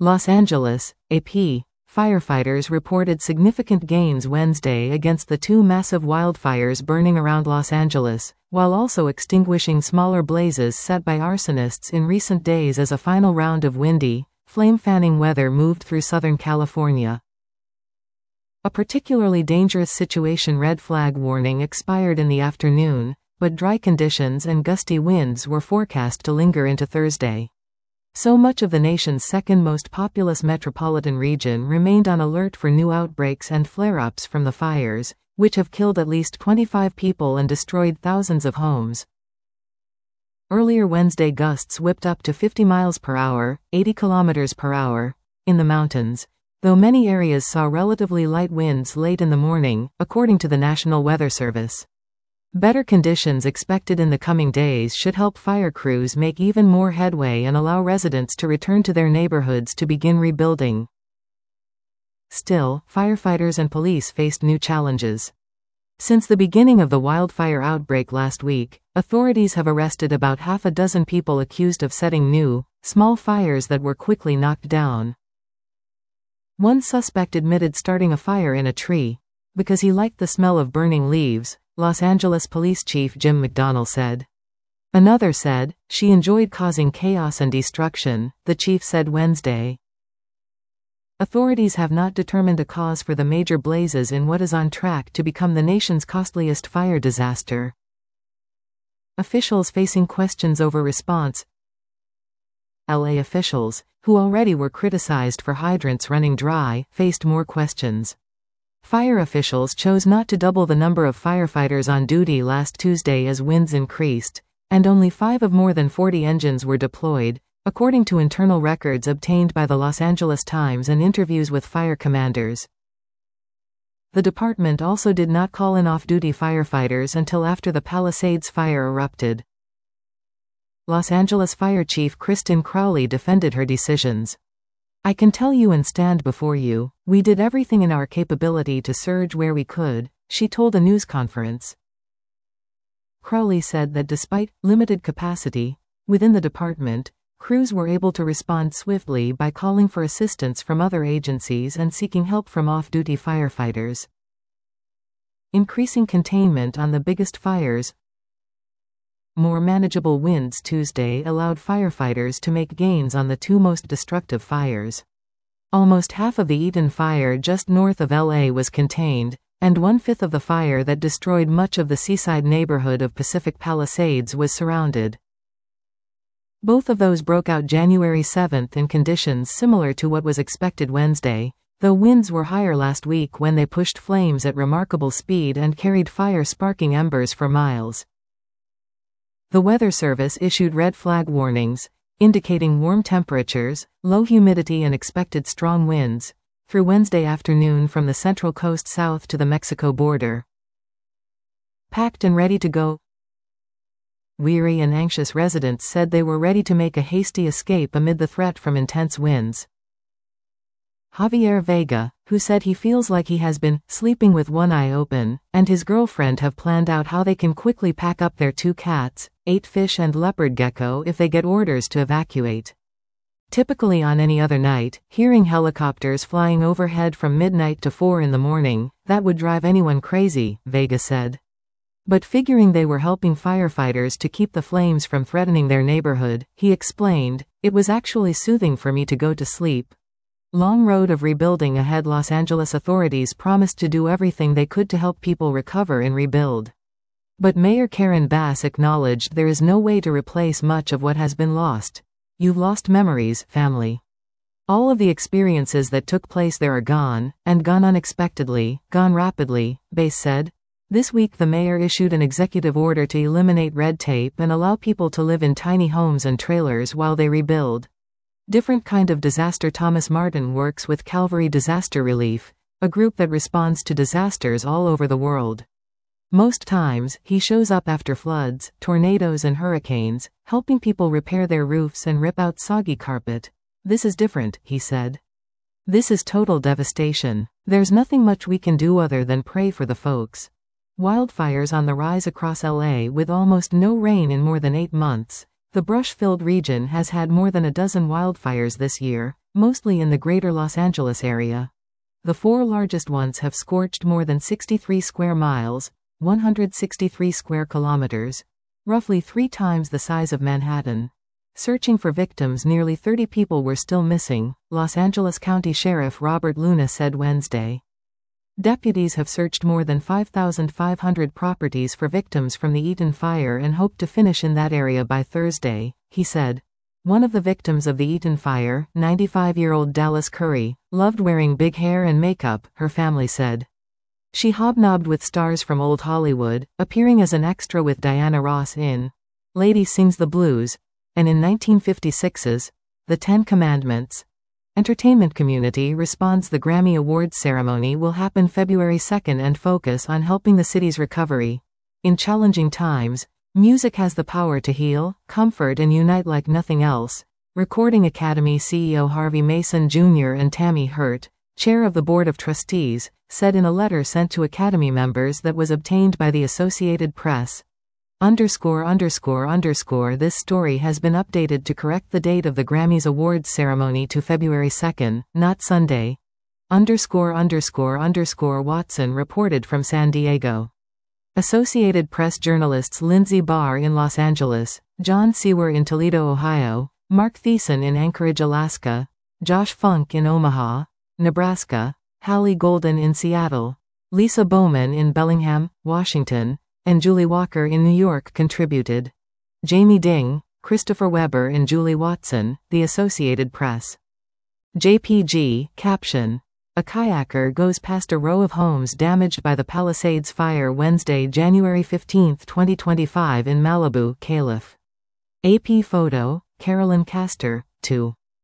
Los Angeles, AP. Firefighters reported significant gains Wednesday against the two massive wildfires burning around Los Angeles, while also extinguishing smaller blazes set by arsonists in recent days as a final round of windy, flame-fanning weather moved through Southern California. A particularly dangerous situation red flag warning expired in the afternoon, but dry conditions and gusty winds were forecast to linger into Thursday. So much of the nation's second most populous metropolitan region remained on alert for new outbreaks and flare-ups from the fires, which have killed at least 25 people and destroyed thousands of homes. Earlier Wednesday gusts whipped up to 50 miles per hour, 80 kilometers per hour, in the mountains, though many areas saw relatively light winds late in the morning, according to the National Weather Service. Better conditions expected in the coming days should help fire crews make even more headway and allow residents to return to their neighborhoods to begin rebuilding. Still, firefighters and police faced new challenges. Since the beginning of the wildfire outbreak last week, authorities have arrested about half a dozen people accused of setting new, small fires that were quickly knocked down. One suspect admitted starting a fire in a tree because he liked the smell of burning leaves, Los Angeles Police Chief Jim McDonnell said. Another said, she enjoyed causing chaos and destruction, the chief said Wednesday. Authorities have not determined a cause for the major blazes in what is on track to become the nation's costliest fire disaster. Officials facing questions over response. LA officials, who already were criticized for hydrants running dry, faced more questions. Fire officials chose not to double the number of firefighters on duty last Tuesday as winds increased, and only 5 of more than 40 engines were deployed, according to internal records obtained by the Los Angeles Times and interviews with fire commanders. The department also did not call in off-duty firefighters until after the Palisades fire erupted. Los Angeles Fire Chief Kristen Crowley defended her decisions. I can tell you and stand before you, we did everything in our capability to surge where we could, she told a news conference. Crowley said that despite limited capacity within the department, crews were able to respond swiftly by calling for assistance from other agencies and seeking help from off-duty firefighters. Increasing containment on the biggest fires. More manageable winds Tuesday allowed firefighters to make gains on the two most destructive fires. Almost half of the Eaton fire just north of LA was contained, and 1/5 of the fire that destroyed much of the seaside neighborhood of Pacific Palisades was surrounded. Both of those broke out January 7th in conditions similar to what was expected Wednesday, though winds were higher last week when they pushed flames at remarkable speed and carried fire-sparking embers for miles. The Weather Service issued red flag warnings, indicating warm temperatures, low humidity and expected strong winds, through Wednesday afternoon from the Central Coast south to the Mexico border. Packed and ready to go. Weary and anxious residents said they were ready to make a hasty escape amid the threat from intense winds. Javier Vega, who said he feels like he has been sleeping with one eye open, and his girlfriend have planned out how they can quickly pack up their 2 cats, 8 fish and leopard gecko if they get orders to evacuate. Typically on any other night, hearing helicopters flying overhead from midnight to 4 in the morning, that would drive anyone crazy, Vega said. But figuring they were helping firefighters to keep the flames from threatening their neighborhood, he explained, it was actually soothing for me to go to sleep. Long road of rebuilding ahead. Los Angeles authorities promised to do everything they could to help people recover and rebuild. But Mayor Karen Bass acknowledged there is no way to replace much of what has been lost. You've lost memories, family. All of the experiences that took place there are gone, and gone unexpectedly, gone rapidly, Bass said. This week the mayor issued an executive order to eliminate red tape and allow people to live in tiny homes and trailers while they rebuild. Different kind of disaster. Thomas Martin works with Calvary Disaster Relief, a group that responds to disasters all over the world. Most times, he shows up after floods, tornadoes and hurricanes, helping people repair their roofs and rip out soggy carpet. This is different, he said. This is total devastation. There's nothing much we can do other than pray for the folks. Wildfires on the rise across LA with almost no rain in more than 8 months. The brush-filled region has had more than a dozen wildfires this year, mostly in the greater Los Angeles area. The 4 largest ones have scorched more than 63 square miles, 163 square kilometers, roughly 3 times the size of Manhattan. Searching for victims, nearly 30 people were still missing, Los Angeles County Sheriff Robert Luna said Wednesday. Deputies have searched more than 5,500 properties for victims from the Eaton fire and hope to finish in that area by Thursday, he said. One of the victims of the Eaton fire, 95-year-old Dallas Curry, loved wearing big hair and makeup, her family said. She hobnobbed with stars from old Hollywood, appearing as an extra with Diana Ross in Lady Sings the Blues, and in 1956's The Ten Commandments. Entertainment community responds. The Grammy Awards ceremony will happen February 2nd and focus on helping the city's recovery. In challenging times, music has the power to heal, comfort and unite like nothing else, Recording Academy CEO Harvey Mason Jr. and Tammy Hurt, chair of the Board of Trustees, said in a letter sent to Academy members that was obtained by the Associated Press. This story has been updated to correct the date of the Grammys Awards ceremony to February 2nd, not Sunday. Watson reported from San Diego. Associated Press journalists Lindsay Barr in Los Angeles, John Sewer in Toledo, Ohio, Mark Thiessen in Anchorage, Alaska, Josh Funk in Omaha, Nebraska, Hallie Golden in Seattle, Lisa Bowman in Bellingham, Washington, and Julie Walker in New York contributed. Jamie Ding, Christopher Weber and Julie Watson, The Associated Press. JPG, caption. A kayaker goes past a row of homes damaged by the Palisades fire Wednesday, January 15, 2025 in Malibu, Calif. AP photo, Carolyn Castor, 2.